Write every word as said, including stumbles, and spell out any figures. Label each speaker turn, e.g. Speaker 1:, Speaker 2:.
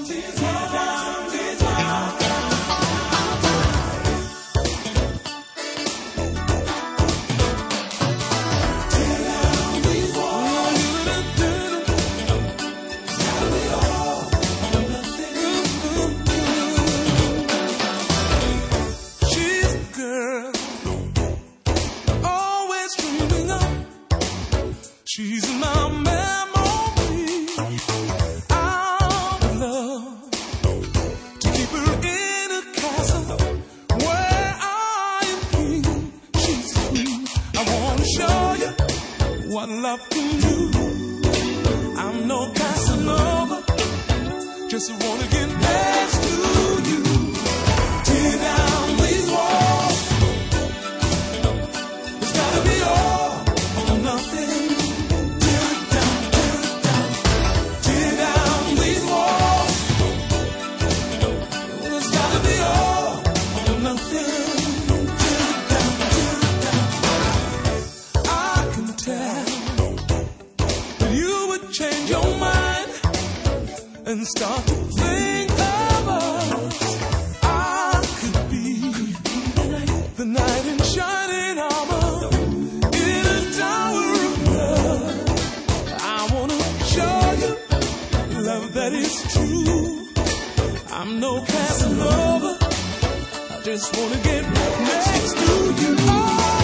Speaker 1: She's my memory. I love to keep her in a castle where I am king. She's queen. I wanna show you what love can do. I'm no Casanova, just wanna get next to you. Tear down these walls. It's gotta be all or nothing. Change your mind and start to think of us. I could be the knight in shining armor in a tower of love. I wanna show you love that is true. I'm no Casanova, I just wanna get next to you. Oh.